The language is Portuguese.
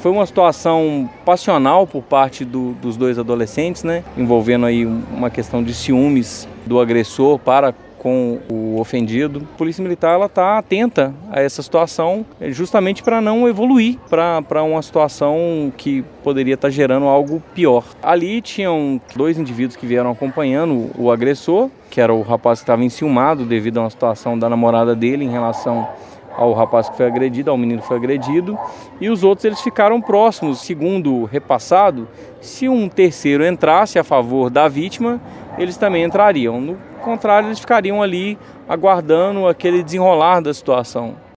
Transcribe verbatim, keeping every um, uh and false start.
Foi uma situação passional por parte do, dos dois adolescentes, né? Envolvendo aí uma questão de ciúmes do agressor para com o ofendido. A Polícia Militar ela está atenta a essa situação justamente para não evoluir para uma situação que poderia estar gerando algo pior. Ali tinham dois indivíduos que vieram acompanhando o agressor, que era o rapaz que estava enciumado devido a uma situação da namorada dele em relação ao rapaz que foi agredido, ao menino que foi agredido, e os outros eles ficaram próximos. Segundo repassado, se um terceiro entrasse a favor da vítima, eles também entrariam. No contrário, eles ficariam ali aguardando aquele desenrolar da situação.